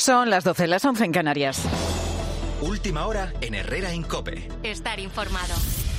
Son las 12, las 11 en Canarias. Última hora en Herrera en COPE. Estar informado.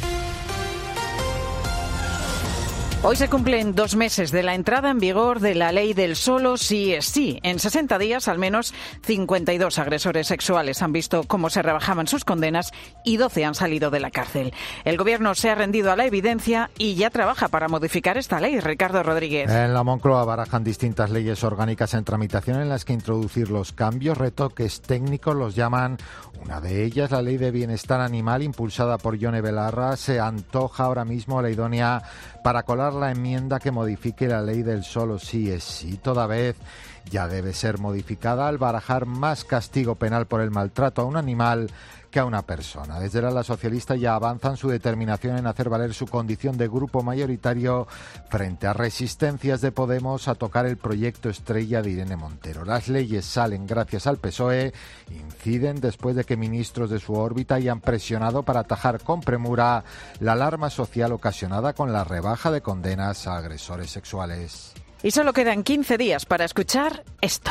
Hoy se cumplen 2 meses de la entrada en vigor de la ley del solo sí es sí. En 60 días, al menos 52 agresores sexuales han visto cómo se rebajaban sus condenas y 12 han salido de la cárcel. El Gobierno se ha rendido a la evidencia y ya trabaja para modificar esta ley. Ricardo Rodríguez. En la Moncloa barajan distintas leyes orgánicas en tramitación en las que introducir los cambios, retoques técnicos, los llaman. Una de ellas, la Ley de Bienestar Animal, impulsada por Yone Belarra, se antoja ahora mismo la idónea para colar la enmienda que modifique la ley del solo sí es sí. Toda vez ya debe ser modificada al barajar más castigo penal por el maltrato a un animal que a una persona. Desde el ala socialista ya avanzan su determinación en hacer valer su condición de grupo mayoritario frente a resistencias de Podemos a tocar el proyecto estrella de Irene Montero. Las leyes salen gracias al PSOE, inciden después de que ministros de su órbita hayan presionado para atajar con premura la alarma social ocasionada con la rebaja de condenas a agresores sexuales. Y solo quedan 15 días para escuchar esto.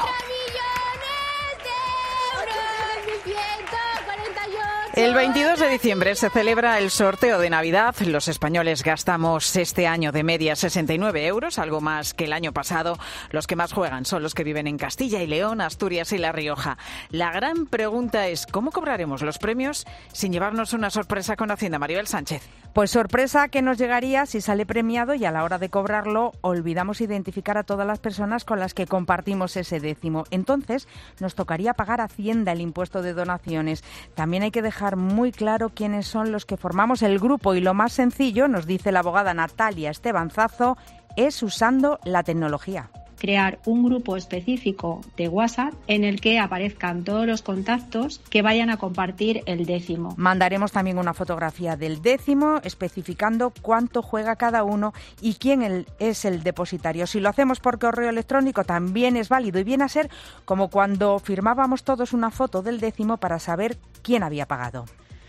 El 22 de diciembre se celebra el sorteo de Navidad. Los españoles gastamos este año de media 69 euros, algo más que el año pasado. Los que más juegan son los que viven en Castilla y León, Asturias y La Rioja. La gran pregunta es, ¿cómo cobraremos los premios sin llevarnos una sorpresa con Hacienda? Maribel Sánchez. Pues sorpresa que nos llegaría si sale premiado y a la hora de cobrarlo olvidamos identificar a todas las personas con las que compartimos ese décimo. Entonces nos tocaría pagar a Hacienda el impuesto de donaciones. También hay que dejar muy claro quiénes son los que formamos el grupo y lo más sencillo, nos dice la abogada Natalia Estebanzazo, es usando la tecnología. Crear un grupo específico de WhatsApp en el que aparezcan todos los contactos que vayan a compartir el décimo. Mandaremos también una fotografía del décimo especificando cuánto juega cada uno y quién es el depositario. Si lo hacemos por correo electrónico también es válido y viene a ser como cuando firmábamos todos una foto del décimo para saber quién había pagado.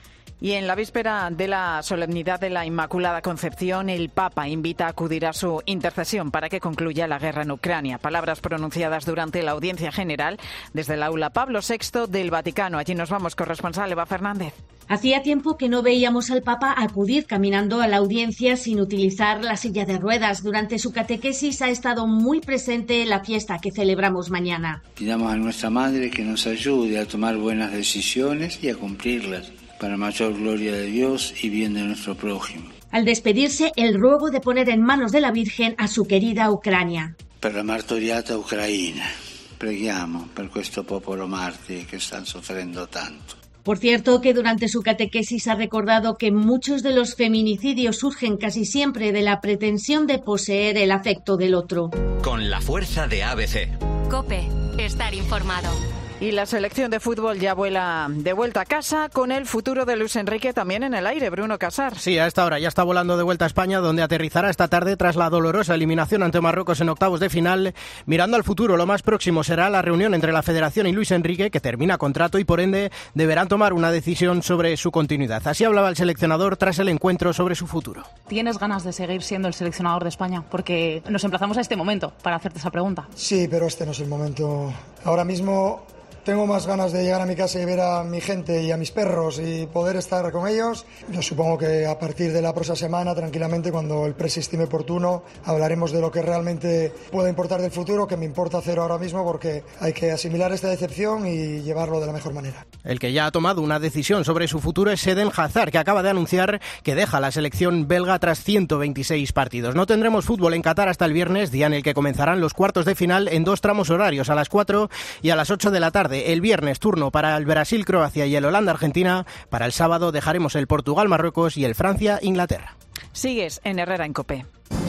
Y en la víspera de la solemnidad de la Inmaculada Concepción, el Papa invita a acudir a su intercesión para que concluya la guerra en Ucrania. Palabras pronunciadas durante la audiencia general desde el aula Pablo VI del Vaticano. Allí nos vamos, corresponsal Eva Fernández. Hacía tiempo que no veíamos al Papa acudir caminando a la audiencia sin utilizar la silla de ruedas. Durante su catequesis ha estado muy presente en la fiesta que celebramos mañana. Pidamos a nuestra Madre que nos ayude a tomar buenas decisiones y a cumplirlas, para mayor gloria de Dios y bien de nuestro prójimo. Al despedirse, el ruego de poner en manos de la Virgen a su querida Ucrania. Per la martoriata Ucraina, preghiamo per questo popolo martire che sta soffrendo tanto. Por cierto, que durante su catequesis ha recordado que muchos de los feminicidios surgen casi siempre de la pretensión de poseer el afecto del otro. Con la fuerza de ABC. COPE. Estar informado. Y la selección de fútbol ya vuela de vuelta a casa con el futuro de Luis Enrique también en el aire. Bruno Casar. Sí, a esta hora ya está volando de vuelta a España, donde aterrizará esta tarde tras la dolorosa eliminación ante Marruecos en octavos de final. Mirando al futuro, lo más próximo será la reunión entre la Federación y Luis Enrique, que termina contrato y por ende deberán tomar una decisión sobre su continuidad. Así hablaba el seleccionador tras el encuentro sobre su futuro. ¿Tienes ganas de seguir siendo el seleccionador de España? Porque nos emplazamos a este momento para hacerte esa pregunta. Sí, pero este no es el momento. Ahora mismo tengo más ganas de llegar a mi casa y ver a mi gente y a mis perros y poder estar con ellos. Yo supongo que a partir de la próxima semana, tranquilamente, cuando el presi estime oportuno, hablaremos de lo que realmente puede importar del futuro, que me importa cero ahora mismo, porque hay que asimilar esta decepción y llevarlo de la mejor manera. El que ya ha tomado una decisión sobre su futuro es Eden Hazard, que acaba de anunciar que deja la selección belga tras 126 partidos. No tendremos fútbol en Qatar hasta el viernes, día en el que comenzarán los cuartos de final en 2 tramos horarios, a las 4 y a las 8 de la tarde. El viernes turno para el Brasil-Croacia y el Holanda-Argentina. Para el sábado dejaremos el Portugal-Marruecos y el Francia-Inglaterra. Sigues en Herrera en COPE.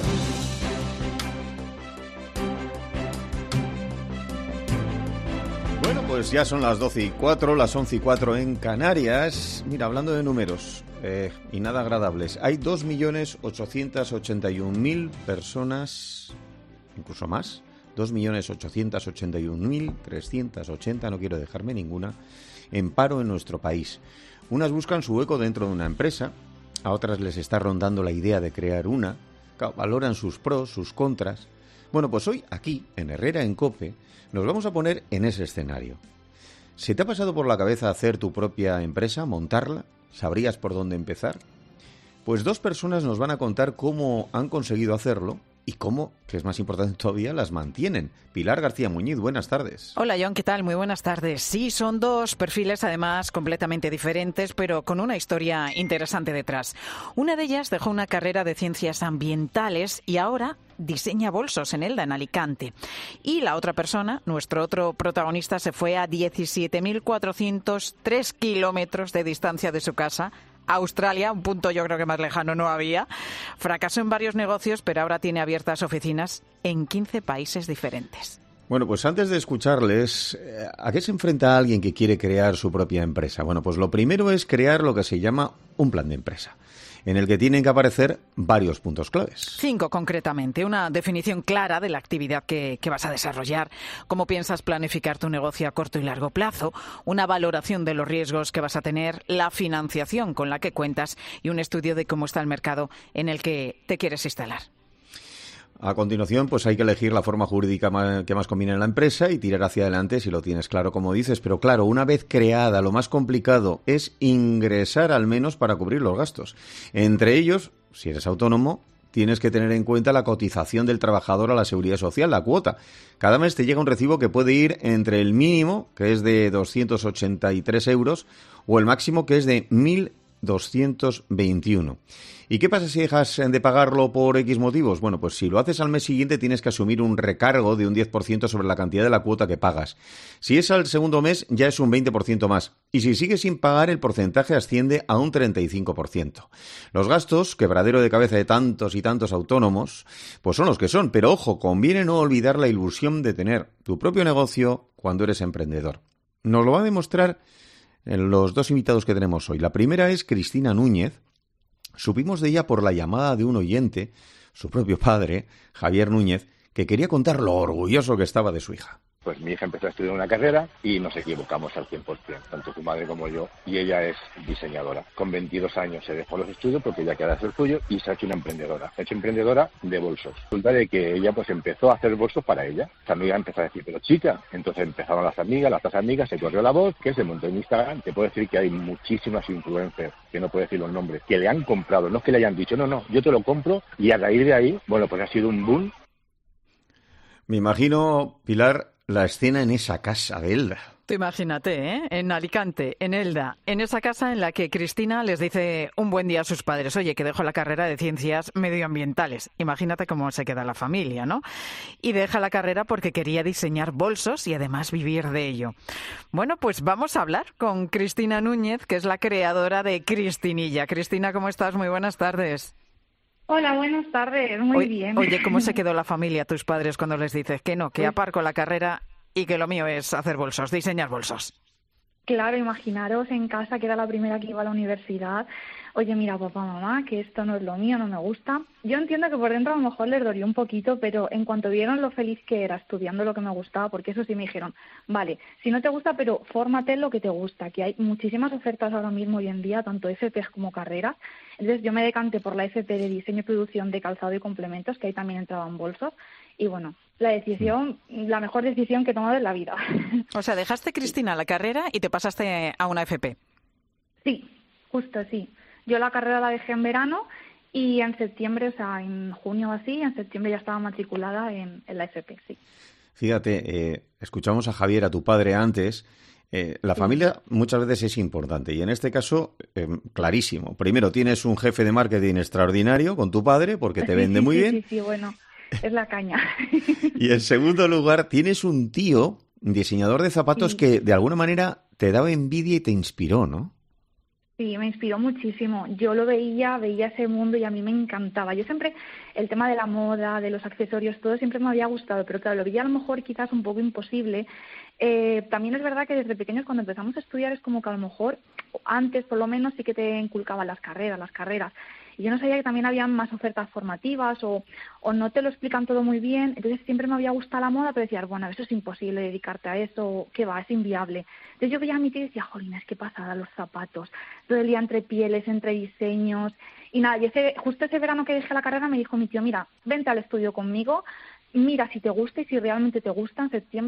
Bueno, pues ya son las 12:04, las 11:04 en Canarias. Mira, hablando de números y nada agradables, hay 2.881.000 personas, incluso más, 2.881.380, no quiero dejarme ninguna, en paro en nuestro país. Unas buscan su hueco dentro de una empresa, a otras les está rondando la idea de crear una, valoran sus pros, sus contras. Bueno, pues hoy aquí, en Herrera en COPE, nos vamos a poner en ese escenario. ¿Se te ha pasado por la cabeza hacer tu propia empresa, montarla? ¿Sabrías por dónde empezar? Pues 2 personas nos van a contar cómo han conseguido hacerlo y cómo, que es más importante todavía, las mantienen. Pilar García Muñiz, buenas tardes. Hola John, ¿qué tal? Muy buenas tardes. Sí, son 2 perfiles además completamente diferentes, pero con una historia interesante detrás. Una de ellas dejó una carrera de ciencias ambientales y ahora diseña bolsos en Elda, en Alicante. Y la otra persona, nuestro otro protagonista, se fue a 17.403 kilómetros de distancia de su casa, Australia, un punto yo creo que más lejano no había. Fracasó en varios negocios, pero ahora tiene abiertas oficinas en 15 países diferentes. Bueno, pues antes de escucharles, ¿a qué se enfrenta alguien que quiere crear su propia empresa? Bueno, pues lo primero es crear lo que se llama un plan de empresa, en el que tienen que aparecer varios puntos claves. 5 concretamente. Una definición clara de la actividad que vas a desarrollar, cómo piensas planificar tu negocio a corto y largo plazo, una valoración de los riesgos que vas a tener, la financiación con la que cuentas y un estudio de cómo está el mercado en el que te quieres instalar. A continuación, pues hay que elegir la forma jurídica que más conviene en la empresa y tirar hacia adelante si lo tienes claro, como dices. Pero claro, una vez creada, lo más complicado es ingresar al menos para cubrir los gastos. Entre ellos, si eres autónomo, tienes que tener en cuenta la cotización del trabajador a la Seguridad Social, la cuota. Cada mes te llega un recibo que puede ir entre el mínimo, que es de 283 euros, o el máximo, que es de 1.221. ¿Y qué pasa si dejas de pagarlo por X motivos? Bueno, pues si lo haces al mes siguiente tienes que asumir un recargo de un 10% sobre la cantidad de la cuota que pagas. Si es al segundo mes ya es un 20% más. Y si sigues sin pagar el porcentaje asciende a un 35%. Los gastos, quebradero de cabeza de tantos y tantos autónomos, pues son los que son. Pero ojo, conviene no olvidar la ilusión de tener tu propio negocio cuando eres emprendedor. Nos lo va a demostrar en los 2 invitados que tenemos hoy. La primera es Cristina Núñez. Supimos de ella por la llamada de un oyente, su propio padre, Javier Núñez, que quería contar lo orgulloso que estaba de su hija. Pues mi hija empezó a estudiar una carrera y nos equivocamos al 100%, tanto su madre como yo, y ella es diseñadora. Con 22 años se dejó los estudios porque ella quería hacer suyo y se ha hecho una emprendedora. Se ha hecho emprendedora de bolsos. Resulta de que ella pues empezó a hacer bolsos para ella. Su amiga empezó a decir, pero chica, entonces empezaron las otras amigas, se corrió la voz, que se montó en Instagram. Te puedo decir que hay muchísimas influencers, que no puedo decir los nombres, que le han comprado, no es que le hayan dicho, no, yo te lo compro, y a raíz de ahí, bueno, pues ha sido un boom. Me imagino, Pilar, la escena en esa casa de Elda. Tú imagínate, ¿eh? En Alicante, en Elda, en esa casa en la que Cristina les dice un buen día a sus padres, oye, que dejo la carrera de ciencias medioambientales. Imagínate cómo se queda la familia, ¿no? Y deja la carrera porque quería diseñar bolsos y además vivir de ello. Bueno, pues vamos a hablar con Cristina Núñez, que es la creadora de Cristinilla. Cristina, ¿cómo estás? Muy buenas tardes. Hola, buenas tardes, muy bien. Oye, ¿cómo se quedó la familia, tus padres, cuando les dices que no, que aparco la carrera y que lo mío es hacer bolsos, diseñar bolsos? Claro, imaginaros en casa, que era la primera que iba a la universidad. Oye, mira, papá, mamá, que esto no es lo mío, no me gusta. Yo entiendo que por dentro a lo mejor les dolió un poquito, pero en cuanto vieron lo feliz que era estudiando lo que me gustaba, porque eso sí me dijeron, vale, si no te gusta, pero fórmate en lo que te gusta, que hay muchísimas ofertas ahora mismo hoy en día, tanto FPs como carreras. Entonces yo me decanté por la FP de diseño y producción de calzado y complementos, que ahí también entraban bolsos. Y bueno, la mejor decisión que he tomado en la vida. O sea, dejaste, Cristina, la carrera y te pasaste a una FP. Sí, justo sí. Yo la carrera la dejé en verano y en septiembre, o sea, en junio o así, en septiembre ya estaba matriculada en la FP, sí. Fíjate, escuchamos a Javier, a tu padre, antes. La familia muchas veces es importante y en este caso, clarísimo. Primero, tienes un jefe de marketing extraordinario con tu padre porque te vende muy bien. Sí, bueno, es la caña. Y en segundo lugar, tienes un tío, diseñador de zapatos, que de alguna manera te daba envidia y te inspiró, ¿no? Sí, me inspiró muchísimo. Yo lo veía ese mundo y a mí me encantaba. Yo siempre, el tema de la moda, de los accesorios, todo siempre me había gustado, pero claro, lo veía a lo mejor quizás un poco imposible. También es verdad que desde pequeños cuando empezamos a estudiar es como que a lo mejor, antes por lo menos sí que te inculcaban las carreras. Y yo no sabía que también había más ofertas formativas o no te lo explican todo muy bien. Entonces siempre me había gustado la moda, pero decía, bueno, eso es imposible dedicarte a eso, ¿qué va? Es inviable. Entonces yo veía a mi tía y decía, jolines, qué pasada los zapatos. Todo el día entre pieles, entre diseños. Y nada, y justo ese verano que dejé la carrera me dijo mi tío, mira, vente al estudio conmigo, mira si te gusta y si realmente te gusta en septiembre,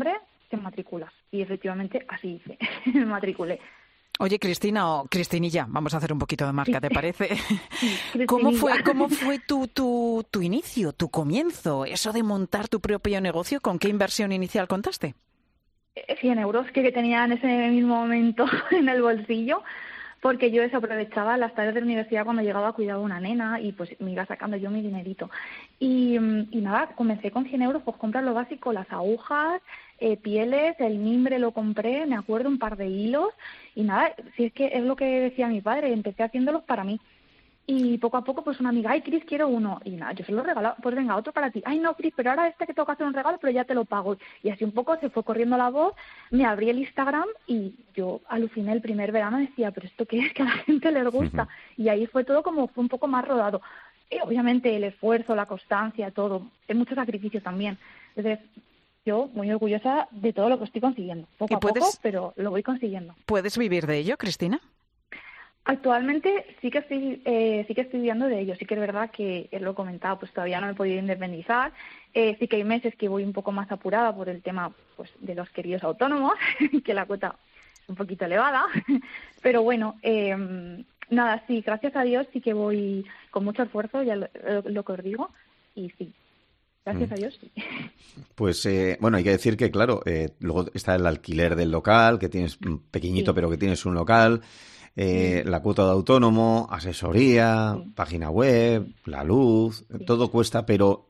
te matriculas. Y efectivamente así hice, me matriculé. Oye, Cristina, o Cristinilla, vamos a hacer un poquito de marca, ¿te parece? Sí, ¿Cómo fue tu inicio, tu comienzo, eso de montar tu propio negocio? ¿Con qué inversión inicial contaste? 100 euros que tenía en ese mismo momento en el bolsillo, porque yo desaprovechaba las tardes de la universidad cuando llegaba a cuidar a una nena y pues me iba sacando yo mi dinerito. Y nada, comencé con 100 euros, pues comprar lo básico, las agujas, pieles, el mimbre lo compré, me acuerdo, un par de hilos y nada, si es que es lo que decía mi padre, empecé haciéndolos para mí. Y poco a poco, pues una amiga, ay, Cris, quiero uno. Y nada, yo se lo regalaba, pues venga, otro para ti. Ay, no, Cris, pero ahora que tengo que hacer un regalo, pero ya te lo pago. Y así un poco se fue corriendo la voz, me abrí el Instagram y yo aluciné el primer verano, decía, pero ¿esto qué es? Que a la gente les gusta. Y ahí fue todo como, fue un poco más rodado. Y obviamente el esfuerzo, la constancia, todo. Hay mucho sacrificio también. Entonces, yo muy orgullosa de todo lo que estoy consiguiendo. Poco a poco, pero lo voy consiguiendo. ¿Puedes vivir de ello, Cristina? Actualmente sí que estoy viviendo de ello. Sí que es verdad que, lo he comentado, pues todavía no me he podido independizar. Sí que hay meses que voy un poco más apurada por el tema pues de los queridos autónomos, que la cuota es un poquito elevada. Pero bueno, nada, sí, gracias a Dios sí que voy con mucho esfuerzo, ya lo que os digo, y sí. Gracias a Dios, sí. Pues, bueno, hay que decir que, claro, luego está el alquiler del local, que tienes pequeñito, pero que tienes un local, la cuota de autónomo, asesoría, página web, la luz, todo cuesta, pero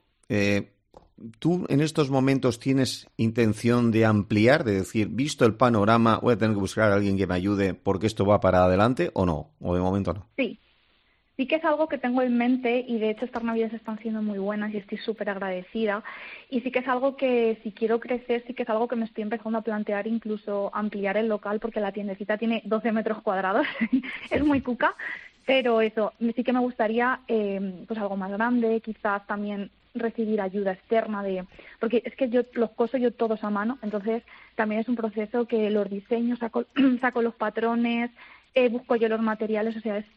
¿tú en estos momentos tienes intención de ampliar, de decir, visto el panorama, voy a tener que buscar a alguien que me ayude porque esto va para adelante, o no? ¿O de momento no? Sí que es algo que tengo en mente y de hecho estas navidades están siendo muy buenas y estoy súper agradecida y sí que es algo que si quiero crecer, sí que es algo que me estoy empezando a plantear, incluso ampliar el local porque la tiendecita tiene 12 metros cuadrados, es muy cuca, pero eso, sí que me gustaría pues algo más grande, quizás también recibir ayuda externa porque es que yo los coso yo todos a mano, entonces también es un proceso que los diseños, saco los patrones, busco yo los materiales, o sea,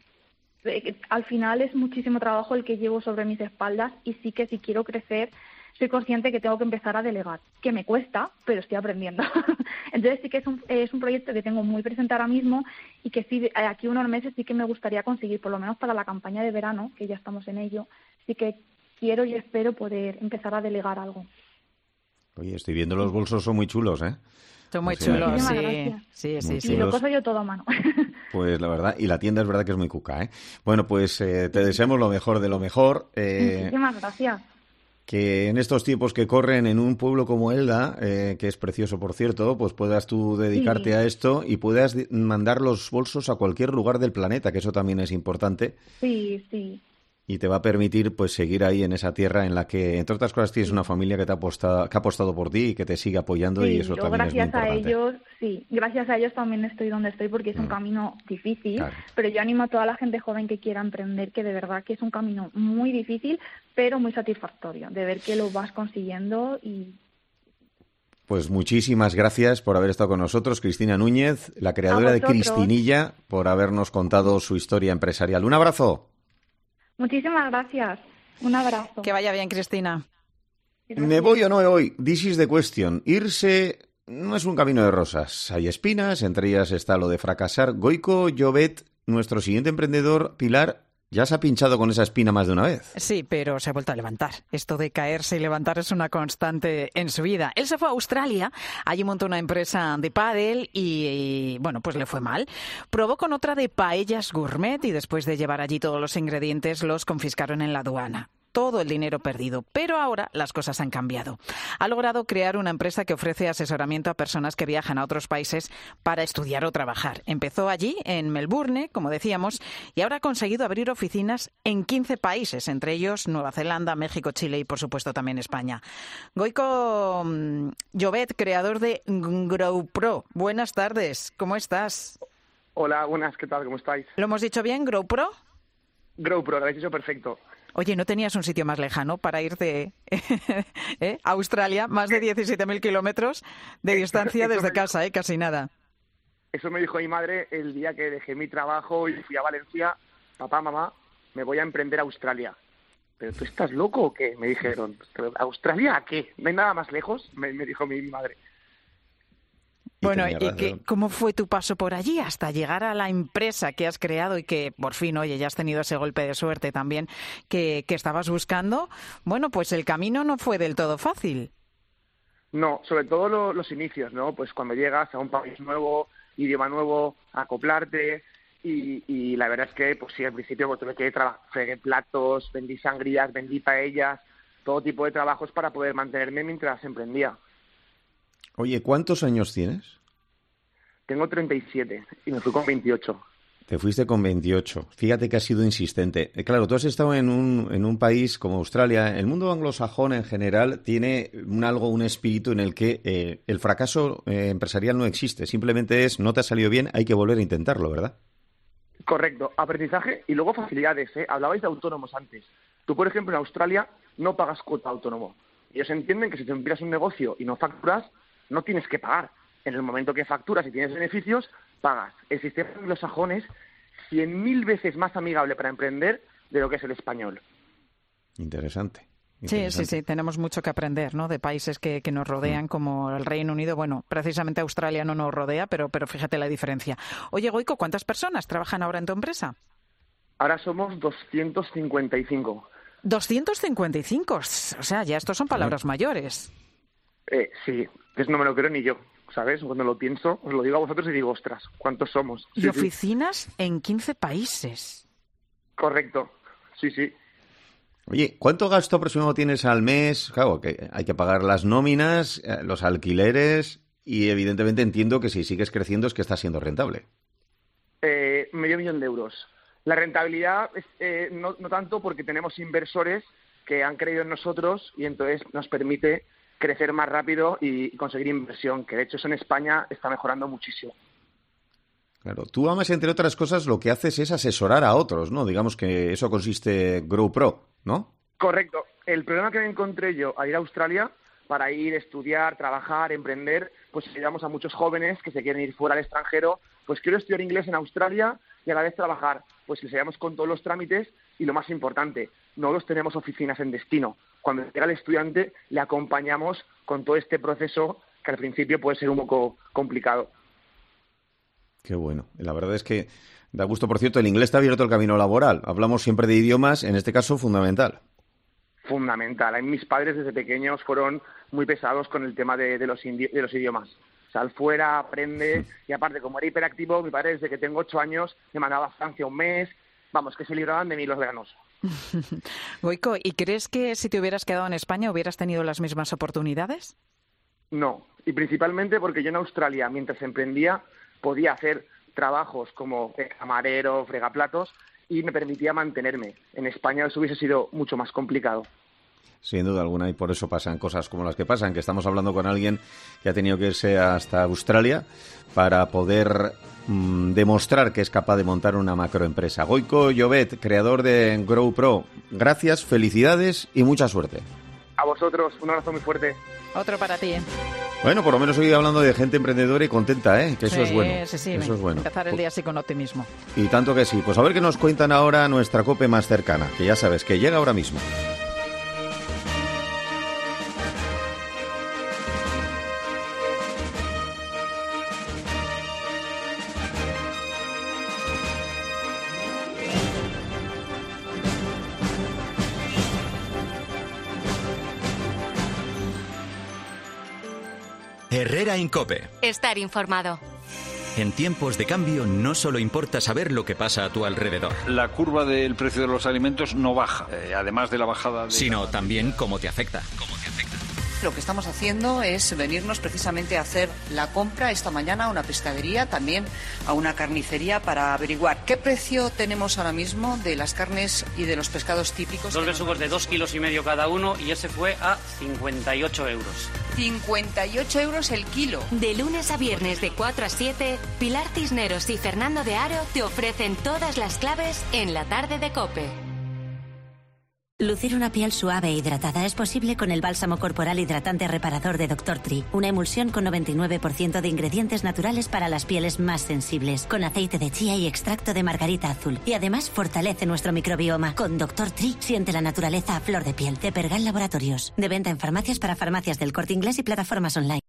al final es muchísimo trabajo el que llevo sobre mis espaldas y sí que si quiero crecer soy consciente que tengo que empezar a delegar, que me cuesta, pero estoy aprendiendo. Entonces sí que es un proyecto que tengo muy presente ahora mismo y que sí, aquí unos meses sí que me gustaría conseguir, por lo menos para la campaña de verano, que ya estamos en ello, sí que quiero y espero poder empezar a delegar algo. Oye, estoy viendo los bolsos, son muy chulos, ¿eh? Son muy chulos, sí. Y lo coso yo todo a mano. Pues la verdad, y la tienda es verdad que es muy cuca, ¿eh? Bueno, pues te deseamos lo mejor de lo mejor. Muchísimas gracias. Que en estos tiempos que corren en un pueblo como Elda, que es precioso por cierto, pues puedas tú dedicarte a esto y puedas mandar los bolsos a cualquier lugar del planeta, que eso también es importante. Sí. Y te va a permitir pues seguir ahí en esa tierra en la que, entre otras cosas, tienes una familia que ha apostado por ti y que te sigue apoyando y eso también es muy importante. Gracias a ellos también estoy donde estoy porque es un camino difícil, pero yo animo a toda la gente joven que quiera emprender que de verdad que es un camino muy difícil, pero muy satisfactorio, de ver que lo vas consiguiendo y... Pues muchísimas gracias por haber estado con nosotros, Cristina Núñez, la creadora de Cristinilla, por habernos contado su historia empresarial. Un abrazo. Muchísimas gracias. Un abrazo. Que vaya bien, Cristina. Gracias. ¿Me voy o no me voy? This is the question. Irse no es un camino de rosas. Hay espinas, entre ellas está lo de fracasar. Goiko Llobet, nuestro siguiente emprendedor, Pilar, ya se ha pinchado con esa espina más de una vez. Sí, pero se ha vuelto a levantar. Esto de caerse y levantar es una constante en su vida. Él se fue a Australia, allí montó una empresa de pádel y bueno, pues le fue mal. Probó con otra de paellas gourmet y después de llevar allí todos los ingredientes los confiscaron en la aduana. Todo el dinero perdido, pero ahora las cosas han cambiado. Ha logrado crear una empresa que ofrece asesoramiento a personas que viajan a otros países para estudiar o trabajar. Empezó allí, en Melbourne, como decíamos, y ahora ha conseguido abrir oficinas en 15 países, entre ellos Nueva Zelanda, México, Chile y, por supuesto, también España. Goiko Llobet, creador de GrowPro. Buenas tardes, ¿cómo estás? Hola, buenas, ¿qué tal? ¿Cómo estáis? ¿Lo hemos dicho bien, GrowPro? GrowPro, lo habéis dicho perfecto. Oye, ¿no tenías un sitio más lejano para irte a Australia? Más de 17.000 kilómetros de distancia desde casa, casi nada. Eso me dijo mi madre el día que dejé mi trabajo y fui a Valencia. Papá, mamá, me voy a emprender a Australia. ¿Pero tú estás loco o qué? Me dijeron. ¿Australia a qué? ¿No hay nada más lejos? Me dijo mi madre. Bueno, ¿y cómo fue tu paso por allí hasta llegar a la empresa que has creado y que por fin, oye, ya has tenido ese golpe de suerte también que estabas buscando? Bueno, pues el camino no fue del todo fácil. No, sobre todo los inicios, ¿no? Pues cuando llegas a un país nuevo, idioma nuevo, acoplarte y la verdad es que, pues sí, al principio pues, tuve que fregué platos, vendí sangrías, vendí paellas, todo tipo de trabajos para poder mantenerme mientras emprendía. Oye, ¿cuántos años tienes? Tengo 37 y me fui con 28. Te fuiste con 28. Fíjate que has sido insistente. Claro, tú has estado en un país como Australia. El mundo anglosajón en general tiene un espíritu en el que el fracaso empresarial no existe. Simplemente es, no te ha salido bien, hay que volver a intentarlo, ¿verdad? Correcto. Aprendizaje y luego facilidades, ¿eh? Hablabais de autónomos antes. Tú, por ejemplo, en Australia no pagas cuota autónomo. Ellos entienden que si te empiezas un negocio y no facturas, no tienes que pagar. En el momento que facturas y tienes beneficios, pagas. El sistema anglosajón es 100.000 veces más amigable para emprender de lo que es el español. Interesante. Sí, tenemos mucho que aprender, ¿no? De países que nos rodean, como el Reino Unido. Bueno, precisamente Australia no nos rodea, pero fíjate la diferencia. Oye, Goiko, ¿cuántas personas trabajan ahora en tu empresa? Ahora somos 255. 255, o sea, ya estos son palabras mayores. Sí, pues no me lo creo ni yo, ¿sabes? Cuando lo pienso, os lo digo a vosotros y digo, ostras, ¿cuántos somos? Y oficinas en 15 países. Correcto, sí. Oye, ¿cuánto gasto aproximado tienes al mes? Claro, que hay que pagar las nóminas, los alquileres y evidentemente entiendo que si sigues creciendo es que estás siendo rentable. $500,000 euros. La rentabilidad no tanto porque tenemos inversores que han creído en nosotros y entonces nos permite crecer más rápido y conseguir inversión, que de hecho eso en España está mejorando muchísimo. Claro, tú además, entre otras cosas, lo que haces es asesorar a otros, ¿no? Digamos que eso consiste GrowPro, ¿no? Correcto. El problema que me encontré yo al ir a Australia para ir a estudiar, trabajar, emprender, pues ayudamos a muchos jóvenes que se quieren ir fuera al extranjero, pues quiero estudiar inglés en Australia y a la vez trabajar. Pues les ayudamos con todos los trámites y lo más importante, no los tenemos oficinas en destino. Cuando llega el estudiante le acompañamos con todo este proceso que al principio puede ser un poco complicado. Qué bueno. La verdad es que da gusto. Por cierto, el inglés te ha abierto el camino laboral. Hablamos siempre de idiomas, en este caso fundamental. Fundamental. Mis padres desde pequeños fueron muy pesados con el tema de los idiomas. Sal fuera, aprende, y aparte, como era hiperactivo, mi padre desde que tengo 8 años me mandaba a Francia un mes, vamos, que se libraban de mí los veranos. Goiko, ¿y crees que si te hubieras quedado en España hubieras tenido las mismas oportunidades? No, y principalmente porque yo en Australia, mientras emprendía, podía hacer trabajos como camarero, fregaplatos, y me permitía mantenerme. En España eso hubiese sido mucho más complicado. Sin duda alguna, y por eso pasan cosas como las que pasan, que estamos hablando con alguien que ha tenido que irse hasta Australia para poder demostrar que es capaz de montar una macroempresa. Goiko Llobet, creador de GrowPro, gracias, felicidades y mucha suerte. A vosotros, un abrazo muy fuerte. Otro para ti. Bueno, por lo menos hoy hablando de gente emprendedora y contenta, que eso es bueno. Sí, eso es bueno. Empezar el día así con optimismo. Y tanto que sí. Pues a ver qué nos cuentan ahora nuestra COPE más cercana, que ya sabes que llega ahora mismo. Herrera en COPE. Estar informado. En tiempos de cambio no solo importa saber lo que pasa a tu alrededor. La curva del precio de los alimentos no baja, además de la bajada sino también cómo te afecta. Lo que estamos haciendo es venirnos precisamente a hacer la compra esta mañana a una pescadería, también a una carnicería, para averiguar qué precio tenemos ahora mismo de las carnes y de los pescados típicos. 2 besugos de 2,5 kilos cada uno y ese fue a 58 euros. 58 euros el kilo. De lunes a viernes de 4 a 7, Pilar Cisneros y Fernando de Aro te ofrecen todas las claves en la tarde de COPE. Lucir una piel suave e hidratada es posible con el bálsamo corporal hidratante reparador de Dr. Tree, una emulsión con 99% de ingredientes naturales para las pieles más sensibles, con aceite de chía y extracto de margarita azul. Y además fortalece nuestro microbioma. Con Dr. Tree siente la naturaleza a flor de piel. De Pergal Laboratorios. De venta en farmacias para farmacias del Corte Inglés y plataformas online.